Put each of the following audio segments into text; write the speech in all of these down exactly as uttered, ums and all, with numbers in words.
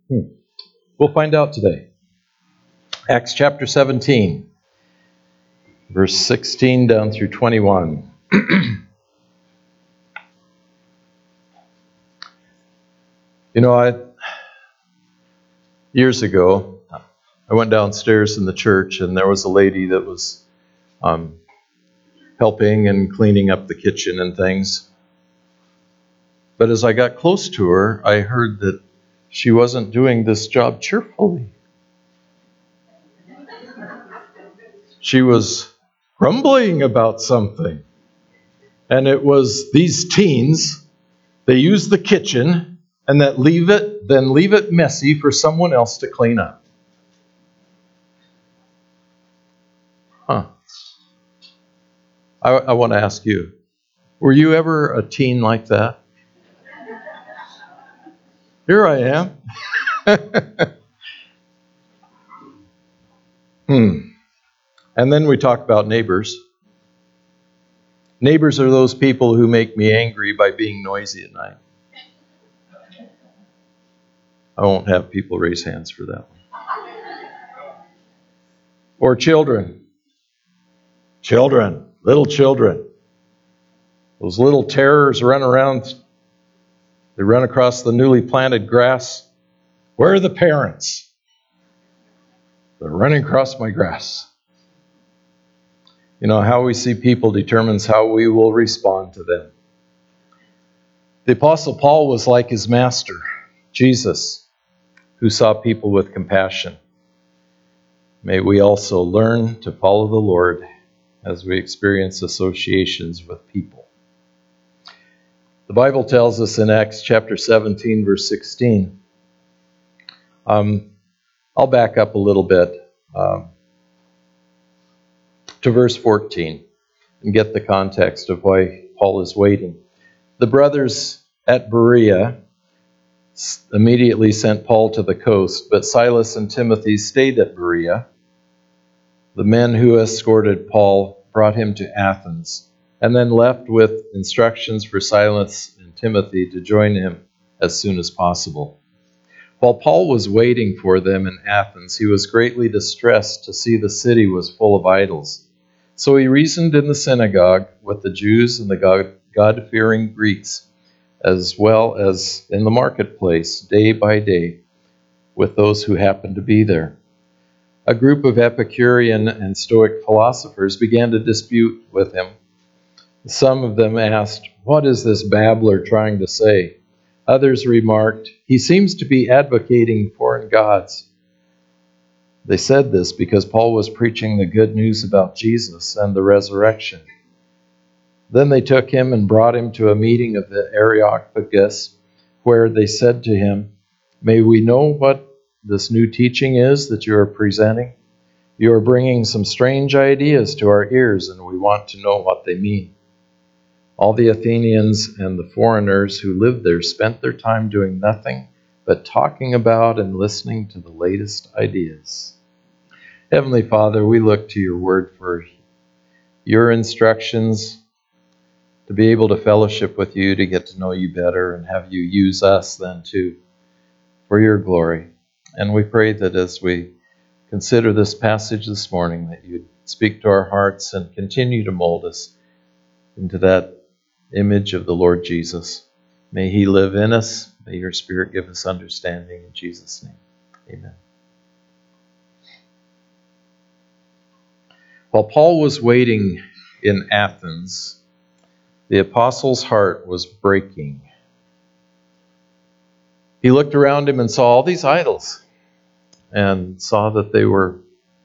Hmm. We'll find out today. Acts chapter seventeen, verse sixteen down through twenty-one. You know, I years ago, I went downstairs in the church, and there was a lady that was um, helping and cleaning up the kitchen and things. But as I got close to her, I heard that she wasn't doing this job cheerfully. She was grumbling about something. And it was these teens, they use the kitchen and that leave it, then leave it messy for someone else to clean up. Huh. I, I want to ask you, were you ever a teen like that? Here I am. hmm. And then we talk about neighbors. Neighbors are those people who make me angry by being noisy at night. I won't have people raise hands for that one. Or children. Children. Little children. Those little terrors run around. They run across the newly planted grass. Where are the parents? They're running across my grass. You know, how we see people determines how we will respond to them. The Apostle Paul was like his master, Jesus, who saw people with compassion. May we also learn to follow the Lord as we experience associations with people. The Bible tells us in Acts chapter seventeen, verse sixteen. Um, I'll back up a little bit um, to verse fourteen and get the context of why Paul is waiting. The brothers at Berea immediately sent Paul to the coast, but Silas and Timothy stayed at Berea. The men who escorted Paul brought him to Athens, and then left with instructions for Silas and Timothy to join him as soon as possible. While Paul was waiting for them in Athens, he was greatly distressed to see the city was full of idols. So he reasoned in the synagogue with the Jews and the God-fearing Greeks, as well as in the marketplace, day by day, with those who happened to be there. A group of Epicurean and Stoic philosophers began to dispute with him. Some of them asked, "What is this babbler trying to say?" Others remarked, "He seems to be advocating foreign gods." They said this because Paul was preaching the good news about Jesus and the resurrection. Then they took him and brought him to a meeting of the Areopagus, where they said to him, "May we know what this new teaching is that you are presenting? You are bringing some strange ideas to our ears, and we want to know what they mean." All the Athenians and the foreigners who lived there spent their time doing nothing but talking about and listening to the latest ideas. Heavenly Father, we look to your word for your instructions, to be able to fellowship with you, to get to know you better, and have you use us then too for your glory. And we pray that as we consider this passage this morning, that you'd speak to our hearts and continue to mold us into that image of the Lord Jesus. May he live in us. May your Spirit give us understanding. In Jesus' name, amen. While Paul was waiting in Athens, the apostle's heart was breaking. He looked around him and saw all these idols and saw that they were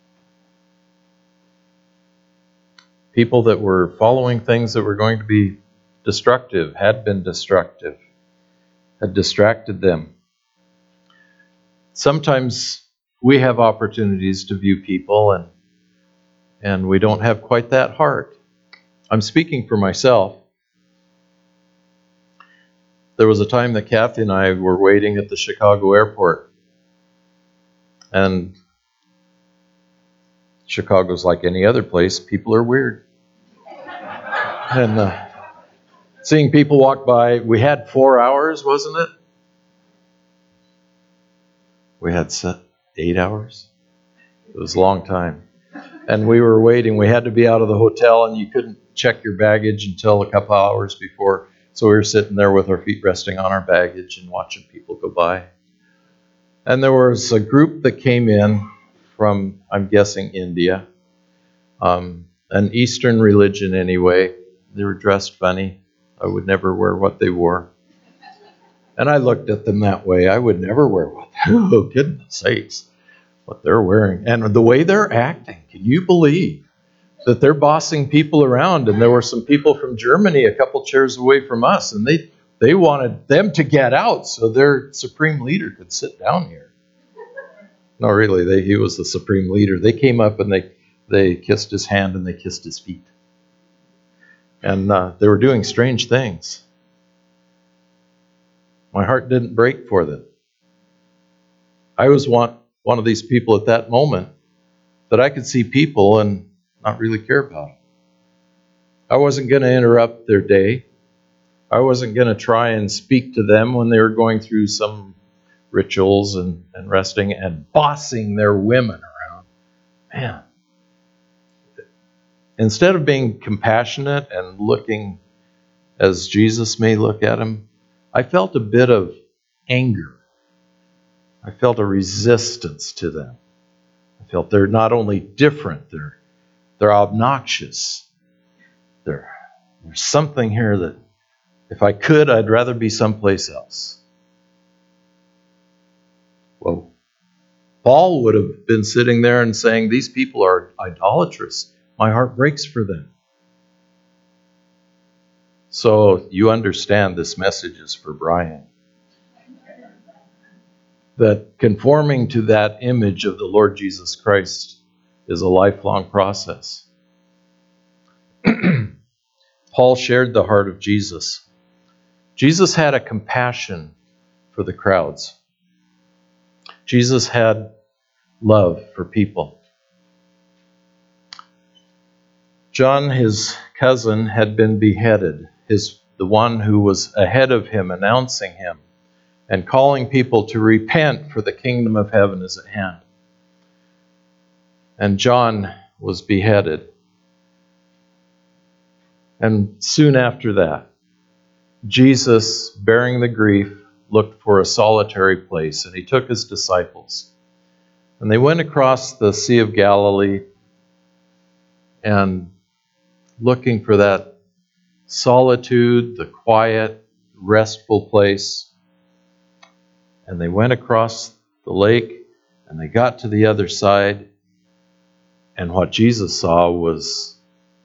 people that were following things that were going to be destructive, had been destructive, had distracted them. Sometimes we have opportunities to view people and and we don't have quite that heart. I'm speaking for myself. There was a time that Kathy and I were waiting at the Chicago airport. And Chicago's like any other place. People are weird. And uh, seeing people walk by, we had four hours, wasn't it? We had set eight hours. It was a long time. And we were waiting. We had to be out of the hotel, and you couldn't check your baggage until a couple hours before. So we were sitting there with our feet resting on our baggage and watching people go by. And there was a group that came in from, I'm guessing, India. Um, an Eastern religion anyway. They were dressed funny. I would never wear what they wore. And I looked at them that way. I would never wear what they wore. Oh, goodness sakes, what they're wearing. And the way they're acting, can you believe that they're bossing people around? And there were some people from Germany a couple chairs away from us, and they, they wanted them to get out so their supreme leader could sit down here. No, really, they, he was the supreme leader. They came up and they, they kissed his hand and they kissed his feet. And uh, they were doing strange things. My heart didn't break for them. I was one, one of these people at that moment that I could see people and not really care about them. I wasn't going to interrupt their day. I wasn't going to try and speak to them when they were going through some rituals and, and resting and bossing their women around. Man. Instead of being compassionate and looking as Jesus may look at them, I felt a bit of anger. I felt a resistance to them. I felt they're not only different, they're they're obnoxious. They're, there's something here that if I could, I'd rather be someplace else. Well, Paul would have been sitting there and saying, these people are idolatrous. My heart breaks for them. So you understand this message is for Brian. That conforming to that image of the Lord Jesus Christ is a lifelong process. Paul shared the heart of Jesus. Jesus had a compassion for the crowds. Jesus had love for people. John, his cousin, had been beheaded. His, the one who was ahead of him, announcing him and calling people to repent, for the kingdom of heaven is at hand. And John was beheaded. And soon after that, Jesus, bearing the grief, looked for a solitary place, and he took his disciples. And they went across the Sea of Galilee and looking for that solitude, the quiet, restful place. And they went across the lake, and they got to the other side. And what Jesus saw was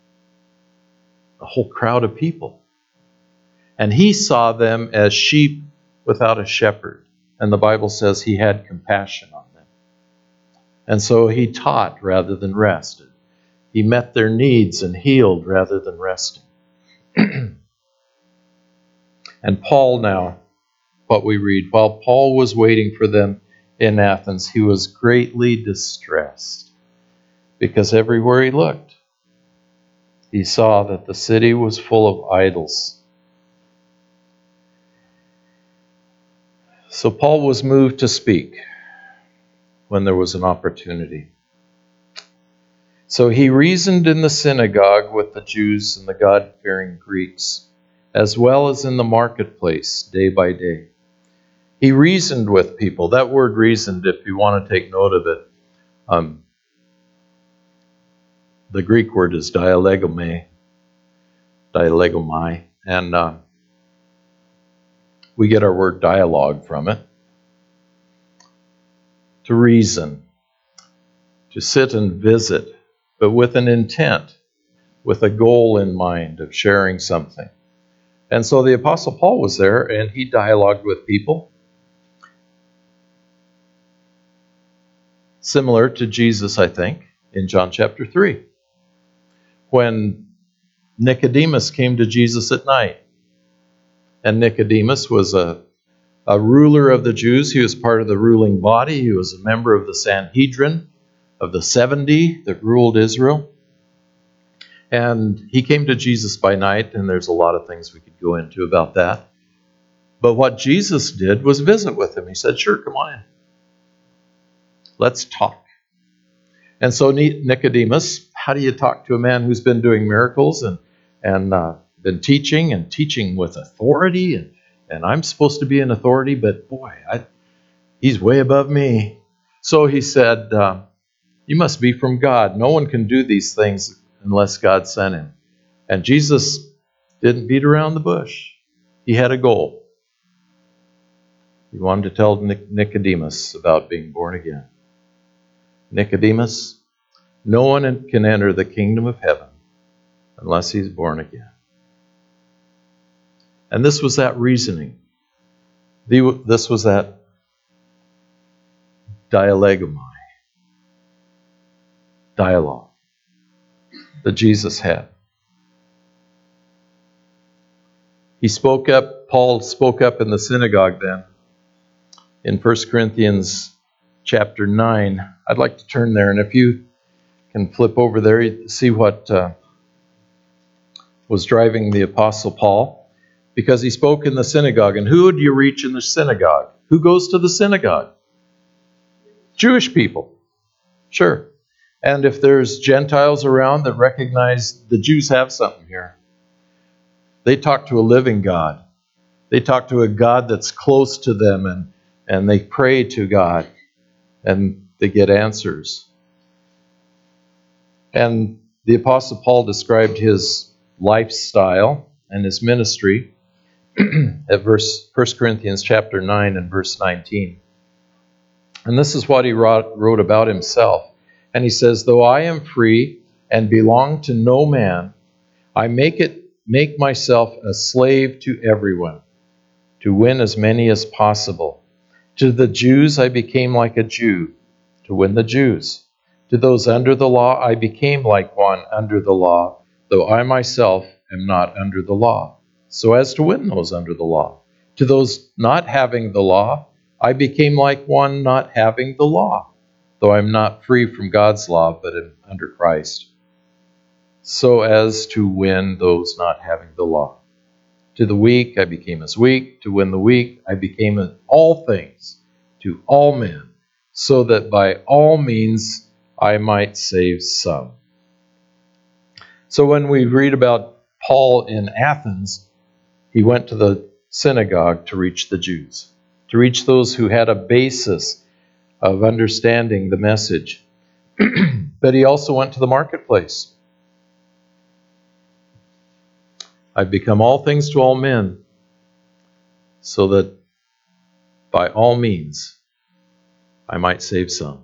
a whole crowd of people. And he saw them as sheep without a shepherd. And the Bible says he had compassion on them. And so he taught rather than rested. He met their needs and healed rather than resting. And Paul now, what we read, while Paul was waiting for them in Athens, he was greatly distressed, because everywhere he looked, he saw that the city was full of idols. So Paul was moved to speak when there was an opportunity. So he reasoned in the synagogue with the Jews and the God-fearing Greeks, as well as in the marketplace day by day. He reasoned with people. That word reasoned, if you want to take note of it, um, the Greek word is dialegomai, dialegomai, and uh, we get our word dialogue from it. To reason, to sit and visit, but with an intent, with a goal in mind of sharing something. And so the Apostle Paul was there, and he dialogued with people, similar to Jesus, I think, in John chapter three. When Nicodemus came to Jesus at night, and Nicodemus was a, a ruler of the Jews. He was part of the ruling body. He was a member of the Sanhedrin, of the seventy that ruled Israel. And he came to Jesus by night, and there's a lot of things we could go into about that. But what Jesus did was visit with him. He said, sure, come on in. Let's talk. And so Nicodemus, how do you talk to a man who's been doing miracles and, and uh, been teaching and teaching with authority? And, and I'm supposed to be an authority, but boy, I, he's way above me. So he said, uh, you must be from God. No one can do these things unless God sent him. And Jesus didn't beat around the bush. He had a goal. He wanted to tell Nicodemus about being born again. Nicodemus, no one can enter the kingdom of heaven unless he's born again. And this was that reasoning. This was that dialegomai, dialogue that Jesus had. He spoke up, Paul spoke up in the synagogue then in First Corinthians chapter nine. I'd like to turn there, and if you can flip over there, you see what uh, was driving the Apostle Paul, because he spoke in the synagogue. And who do you reach in the synagogue? Who goes to the synagogue? Jewish people. Sure. And if there's Gentiles around that recognize the Jews have something here, they talk to a living God. They talk to a God that's close to them, and, and they pray to God, and they get answers. And the Apostle Paul described his lifestyle and his ministry at verse First Corinthians chapter nine and verse nineteen. And this is what he wrote, wrote about himself. And he says, though I am free and belong to no man, I make it make myself a slave to everyone, to win as many as possible. To the Jews I became like a Jew, to win the Jews. To those under the law I became like one under the law, though I myself am not under the law, so as to win those under the law. To those not having the law, I became like one not having the law, though I'm not free from God's law, but am under Christ, so as to win those not having the law. To the weak I became as weak, to win the weak I became in all things to all men, so that by all means I might save some. So when we read about Paul in Athens, he went to the synagogue to reach the Jews, to reach those who had a basis of understanding the message. But he also went to the marketplace. I've become all things to all men, so that by all means I might save some.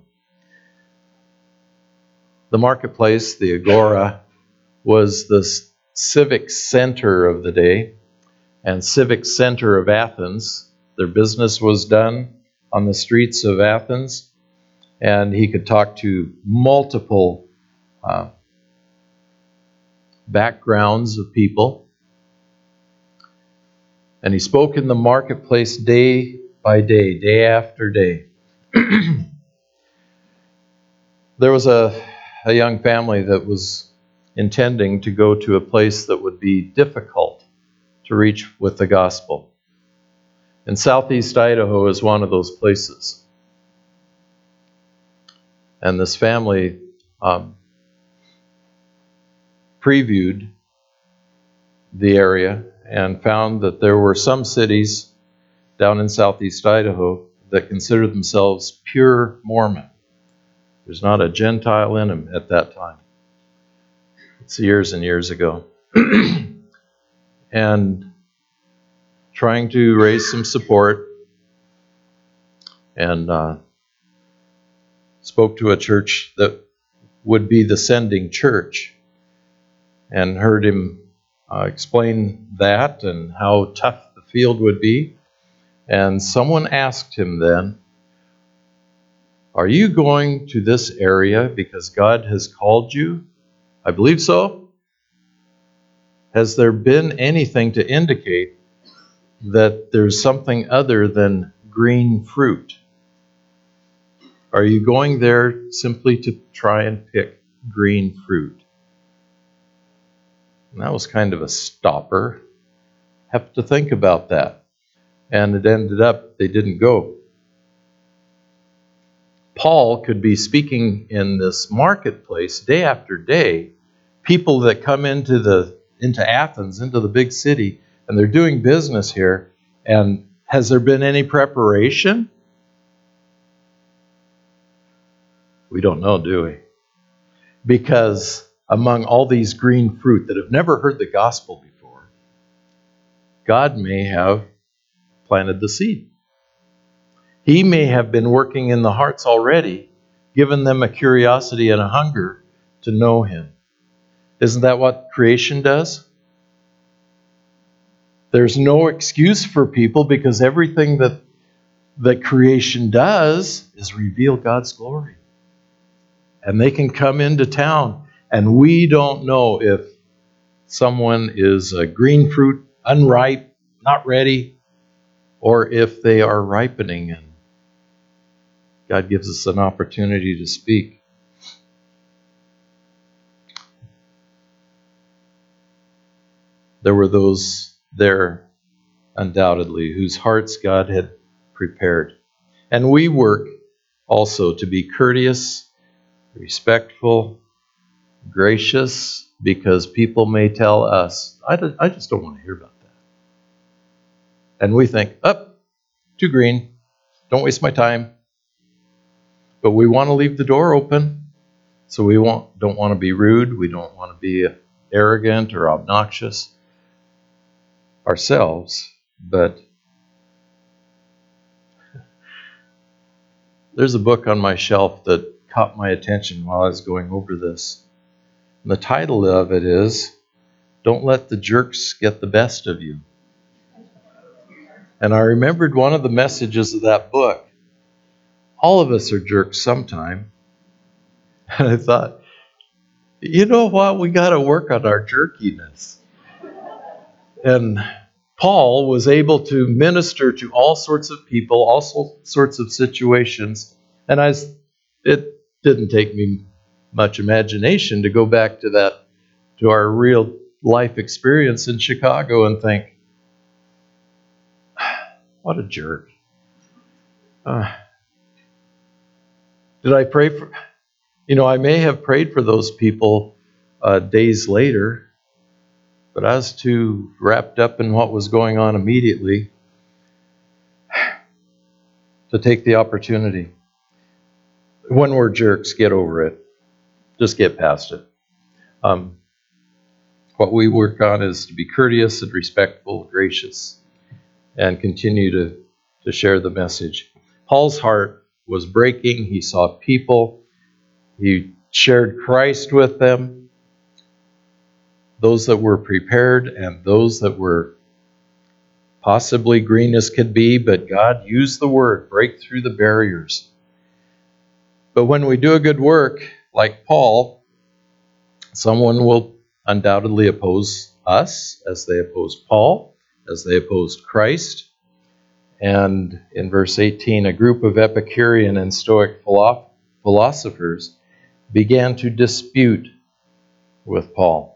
The marketplace, the agora, was the civic center of the day and civic center of Athens. Their business was done on the streets of Athens, and he could talk to multiple uh, backgrounds of people. And he spoke in the marketplace day by day, day after day. There was a, a young family that was intending to go to a place that would be difficult to reach with the gospel. And Southeast Idaho is one of those places. And this family um, previewed the area and found that there were some cities down in Southeast Idaho that considered themselves pure Mormon. There's not a Gentile in them at that time. It's years and years ago. And trying to raise some support, and uh, spoke to a church that would be the sending church, and heard him uh, explain that and how tough the field would be. And someone asked him then, are you going to this area because God has called you? I believe so. Has there been anything to indicate that there's something other than green fruit? Are you going there simply to try and pick green fruit? And that was kind of a stopper. Have to think about that. And it ended up they didn't go. Paul could be speaking in this marketplace day after day, people that come into the into Athens, into the big city, and they're doing business here. And has there been any preparation? We don't know, do we? Because among all these green fruit that have never heard the gospel before, God may have planted the seed. He may have been working in the hearts already, given them a curiosity and a hunger to know Him. Isn't that what creation does? There's no excuse for people because everything that, that creation does is reveal God's glory. And they can come into town, and we don't know if someone is a green fruit, unripe, not ready, or if they are ripening, and God gives us an opportunity to speak. There were those there, undoubtedly, whose hearts God had prepared. And we work also to be courteous, respectful, gracious, because people may tell us, I, don't, I just don't want to hear about that. And we think, up, oh, too green, don't waste my time. But we want to leave the door open, so we won't, don't want to be rude, we don't want to be arrogant or obnoxious ourselves, but there's a book on my shelf that caught my attention while I was going over this. And the title of it is, Don't Let the Jerks Get the Best of You. And I remembered one of the messages of that book. All of us are jerks sometime. And I thought, you know what? We got to work on our jerkiness. And Paul was able to minister to all sorts of people, all sorts of situations. And I, it didn't take me much imagination to go back to that, to our real life experience in Chicago and think, what a jerk. Uh, did I pray for, you know, I may have prayed for those people uh, days later, but I was too wrapped up in what was going on immediately to take the opportunity. When we're jerks, get over it. Just get past it. Um, what we work on is to be courteous and respectful, gracious, and continue to, to share the message. Paul's heart was breaking. He saw people. He shared Christ with them. Those that were prepared and those that were possibly green as could be, but God used the word, break through the barriers. But when we do a good work, like Paul, someone will undoubtedly oppose us as they opposed Paul, as they opposed Christ. And in verse eighteen, a group of Epicurean and Stoic philosophers began to dispute with Paul.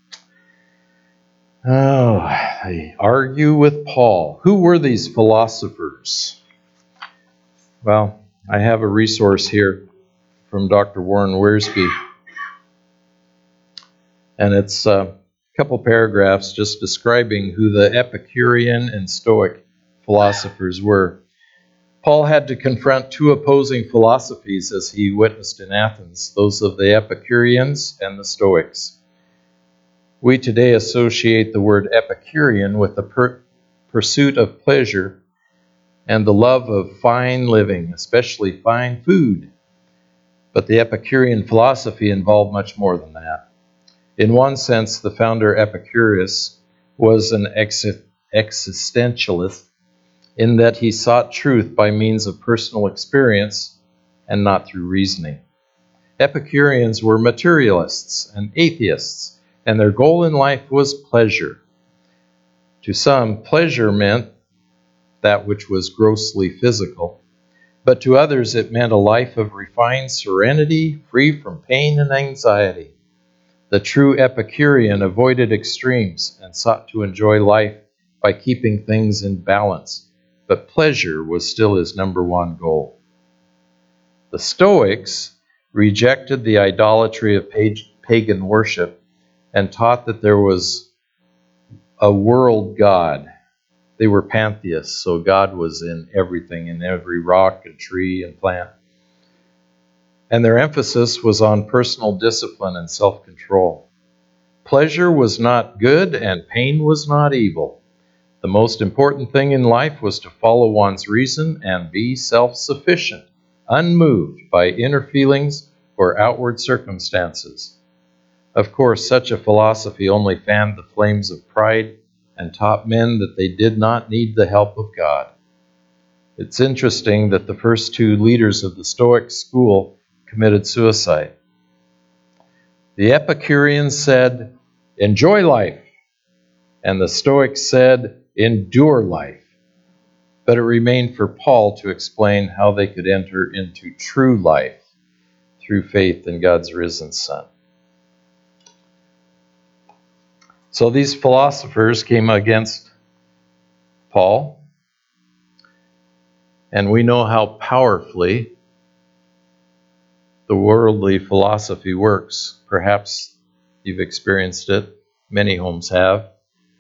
Oh, they argue with Paul. Who were these philosophers? Well, I have a resource here from Doctor Warren Wiersbe. And it's a couple paragraphs just describing who the Epicurean and Stoic philosophers were. Paul had to confront two opposing philosophies as he witnessed in Athens, those of the Epicureans and the Stoics. We today associate the word Epicurean with the per- pursuit of pleasure and the love of fine living, especially fine food. But the Epicurean philosophy involved much more than that. In one sense, the founder Epicurus was an ex- existentialist in that he sought truth by means of personal experience and not through reasoning. Epicureans were materialists and atheists, and their goal in life was pleasure. To some, pleasure meant that which was grossly physical, but to others it meant a life of refined serenity, free from pain and anxiety. The true Epicurean avoided extremes and sought to enjoy life by keeping things in balance, but pleasure was still his number one goal. The Stoics rejected the idolatry of pagan worship and taught that there was a world God. They were pantheists, so God was in everything, in every rock and tree and plant. And their emphasis was on personal discipline and self-control. Pleasure was not good and pain was not evil. The most important thing in life was to follow one's reason and be self-sufficient, unmoved by inner feelings or outward circumstances. Of course, such a philosophy only fanned the flames of pride and taught men that they did not need the help of God. It's interesting that the first two leaders of the Stoic school committed suicide. The Epicureans said, "Enjoy life," and the Stoics said, "Endure life." But it remained for Paul to explain how they could enter into true life through faith in God's risen Son. So these philosophers came against Paul, and we know how powerfully the worldly philosophy works. Perhaps you've experienced it. Many homes have.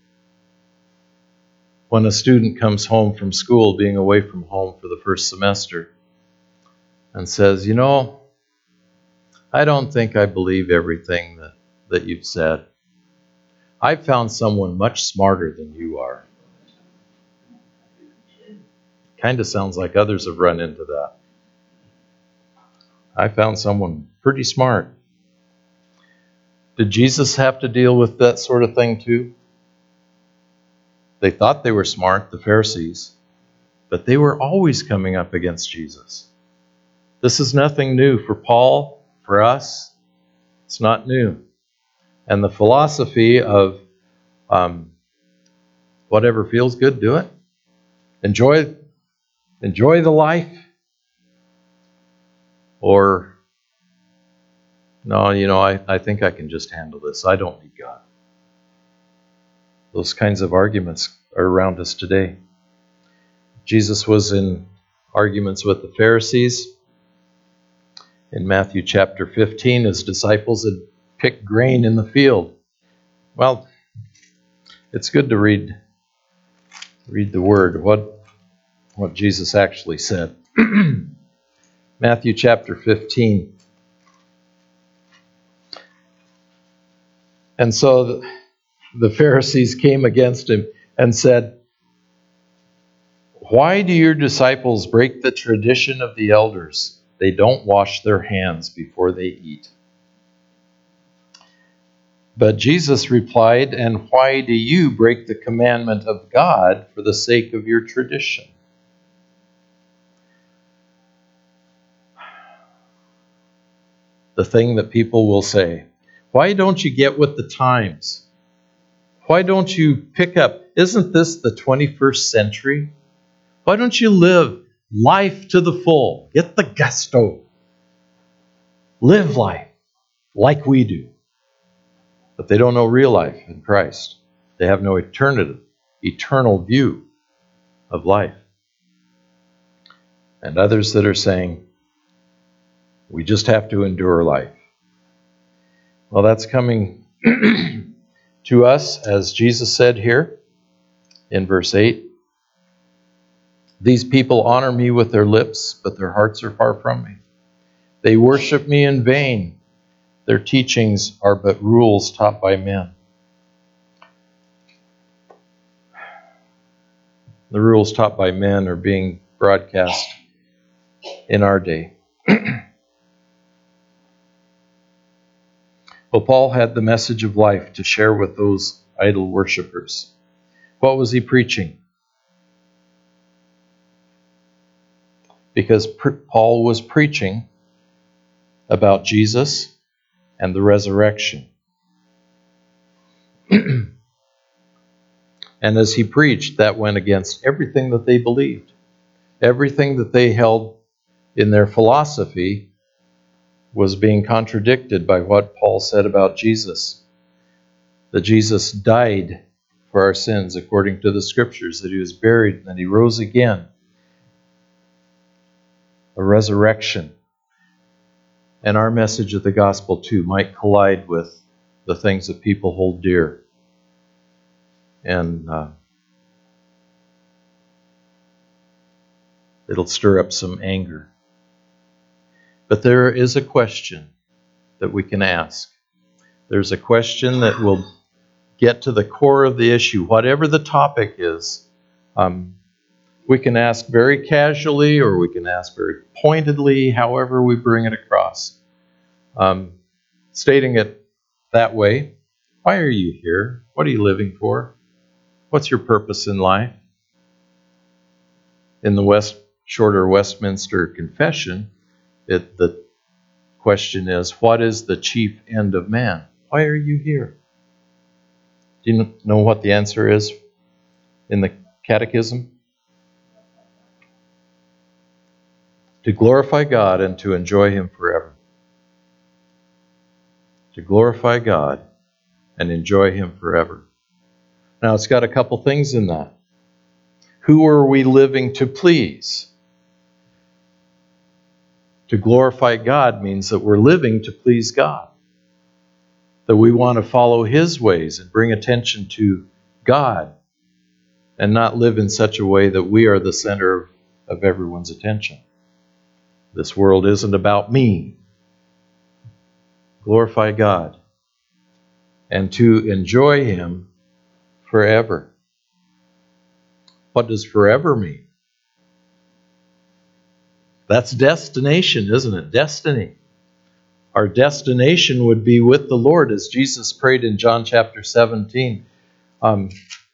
When a student comes home from school, being away from home for the first semester, and says, "You know, I don't think I believe everything that, that you've said. I've found someone much smarter than you are." Kind of sounds like others have run into that. I found someone pretty smart. Did Jesus have to deal with that sort of thing too? They thought they were smart, the Pharisees, but they were always coming up against Jesus. This is nothing new for Paul, for us. It's not new. And the philosophy of um, whatever feels good, do it. Enjoy, enjoy the life. Or, no, you know, I, I think I can just handle this. I don't need God. Those kinds of arguments are around us today. Jesus was in arguments with the Pharisees. In Matthew chapter fifteen, his disciples had picked grain in the field. Well, it's good to read read the word, what, what Jesus actually said. Matthew chapter fifteen. And so the, the Pharisees came against him and said, "Why do your disciples break the tradition of the elders? They don't wash their hands before they eat." But Jesus replied, "And why do you break the commandment of God for the sake of your tradition?" The thing that people will say, "Why don't you get with the times? Why don't you pick up? Isn't this the twenty-first century? Why don't you live life to the full? Get the gusto. Live life like we do." But they don't know real life in Christ. They have no eternity, eternal view of life. And others that are saying, we just have to endure life. Well, that's coming to us, as Jesus said here in verse eight. "These people honor me with their lips, but their hearts are far from me. They worship me in vain. Their teachings are but rules taught by men." The rules taught by men are being broadcast in our day. Well, Paul had the message of life to share with those idol worshippers. What was he preaching? Because Paul was preaching about Jesus and the resurrection. And as he preached, that went against everything that they believed. Everything that they held in their philosophy was being contradicted by what Paul said about Jesus. That Jesus died for our sins according to the Scriptures, that he was buried and that he rose again. A resurrection and our message of the gospel too might collide with the things that people hold dear. And uh, it'll stir up some anger. But there is a question that we can ask. There's a question that will get to the core of the issue, whatever the topic is. Um, we can ask very casually, or we can ask very pointedly, however we bring it across. Um, stating it that way: why are you here? What are you living for? What's your purpose in life? In the West, shorter Westminster Confession, it, the question is, what is the chief end of man? Why are you here? Do you know what the answer is in the Catechism? To glorify God and to enjoy Him forever. To glorify God and enjoy Him forever. Now, it's got a couple things in that. Who are we living to please? To glorify God means that we're living to please God. That we want to follow His ways and bring attention to God and not live in such a way that we are the center of, of everyone's attention. This world isn't about me. Glorify God and to enjoy Him forever. What does forever mean? That's destination, isn't it? Destiny. Our destination would be with the Lord, as Jesus prayed in John chapter seventeen. Um,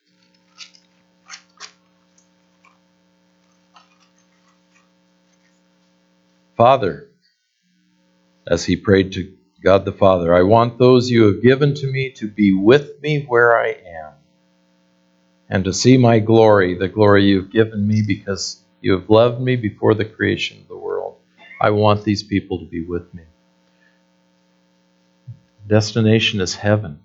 Father, as He prayed to God the Father, I want those you have given to me to be with me where I am, and to see my glory, the glory you've given me because you have loved me before the creation of the world. I want these people to be with me. Destination is heaven.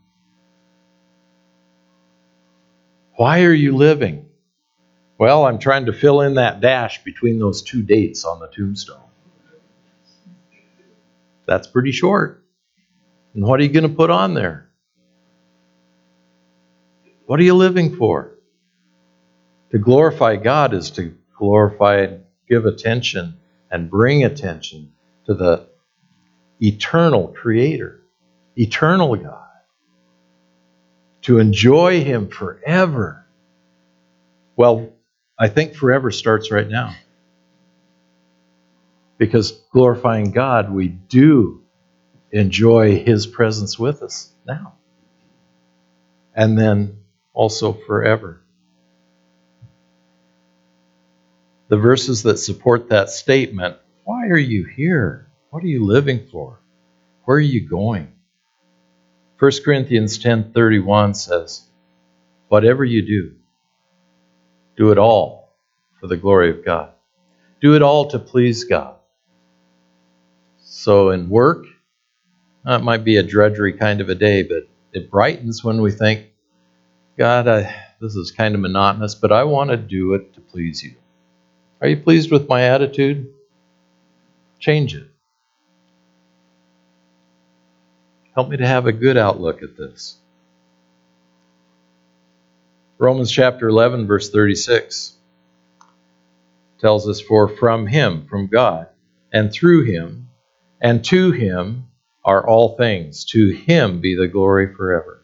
Why are you living? Well, I'm trying to fill in that dash between those two dates on the tombstone. That's pretty short. And what are you going to put on there? What are you living for? To glorify God is to glorify and give attention and bring attention to the eternal Creator, eternal God. To enjoy Him forever. Well, I think forever starts right now. Because glorifying God, we do enjoy His presence with us now. And then also forever. The verses that support that statement, why are you here? What are you living for? Where are you going? First Corinthians ten thirty-one says, whatever you do, do it all for the glory of God. Do it all to please God. So in work, it might be a drudgery kind of a day, but it brightens when we think, God, I, this is kind of monotonous, but I want to do it to please you. Are you pleased with my attitude? Change it. Help me to have a good outlook at this. Romans chapter eleven, verse thirty-six tells us, for from Him, from God, and through Him, and to Him are all things. To Him be the glory forever.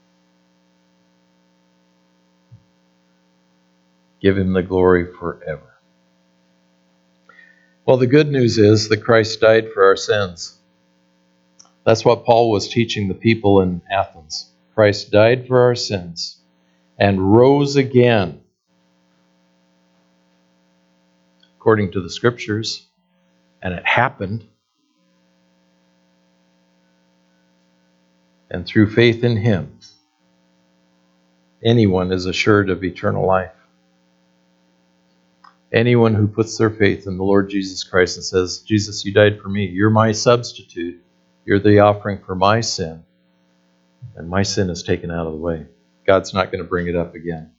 Give Him the glory forever. Well, the good news is that Christ died for our sins. That's what Paul was teaching the people in Athens. Christ died for our sins and rose again, according to the Scriptures, and it happened. And through faith in Him, anyone is assured of eternal life. Anyone who puts their faith in the Lord Jesus Christ and says, Jesus, you died for me. You're my substitute. You're the offering for my sin. And my sin is taken out of the way. God's not going to bring it up again.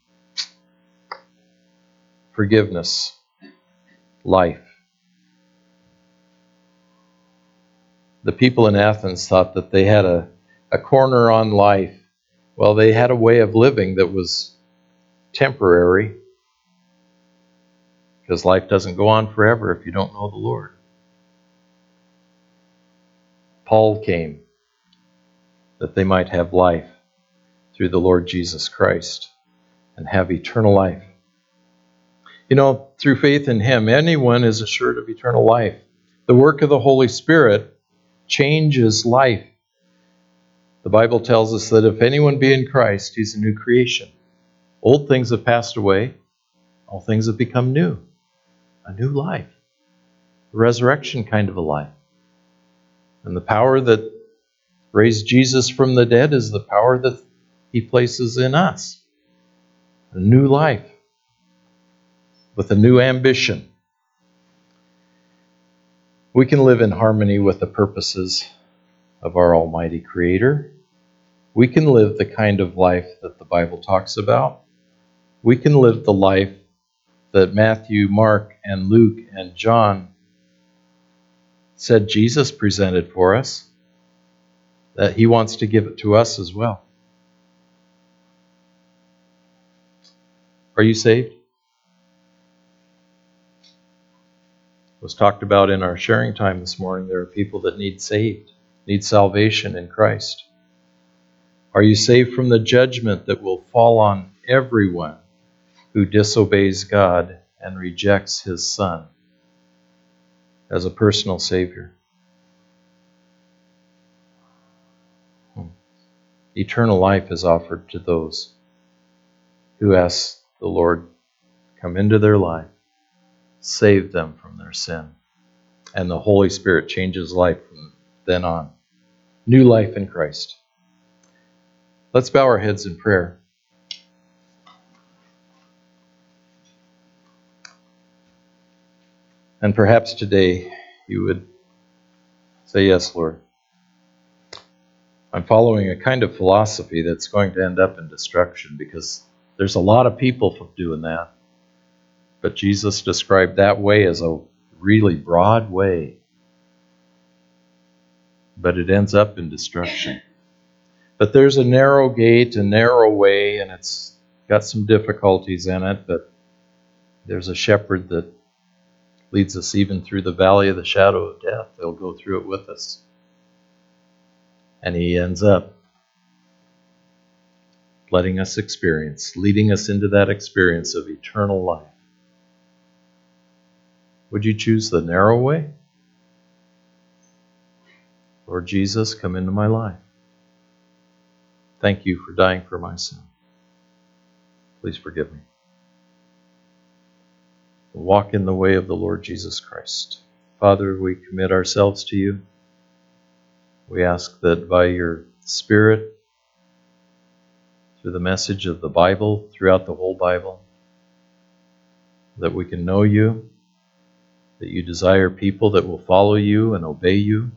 Forgiveness. Life. The people in Athens thought that they had a, a corner on life. Well, they had a way of living that was temporary, because life doesn't go on forever if you don't know the Lord. Paul came that they might have life through the Lord Jesus Christ and have eternal life. You know, through faith in Him, anyone is assured of eternal life. The work of the Holy Spirit changes life. The Bible tells us that if anyone be in Christ, he's a new creation. Old things have passed away, all things have become new. A new life. A resurrection kind of a life. And the power that raised Jesus from the dead is the power that He places in us. A new life with a new ambition. We can live in harmony with the purposes of our Almighty Creator. We can live the kind of life that the Bible talks about. We can live the life that Matthew, Mark, and Luke, and John said Jesus presented for us, that He wants to give it to us as well. Are you saved? It was talked about in our sharing time this morning. There are people that need saved, need salvation in Christ. Are you saved from the judgment that will fall on everyone who disobeys God and rejects His Son as a personal Savior? Hmm. Eternal life is offered to those who ask the Lord to come into their life, save them from their sin, and the Holy Spirit changes life from then on. New life in Christ. Let's bow our heads in prayer. And perhaps today you would say, yes, Lord. I'm following a kind of philosophy that's going to end up in destruction, because there's a lot of people doing that. But Jesus described that way as a really broad way. But it ends up in destruction. But there's a narrow gate, a narrow way, and it's got some difficulties in it, but there's a shepherd that leads us even through the valley of the shadow of death. He'll go through it with us. And He ends up letting us experience, leading us into that experience of eternal life. Would you choose the narrow way? Lord Jesus, come into my life. Thank you for dying for my sin. Please forgive me. Walk in the way of the Lord Jesus Christ. Father, we commit ourselves to you. We ask that by your Spirit, through the message of the Bible, throughout the whole Bible, that we can know you, that you desire people that will follow you and obey you,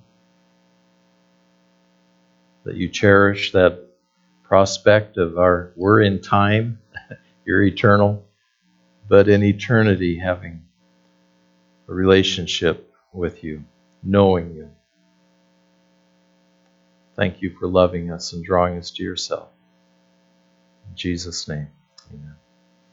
that you cherish that prospect of our, we're in time, you're eternal, but in eternity having a relationship with you, knowing you. Thank you for loving us and drawing us to yourself. In Jesus' name, amen.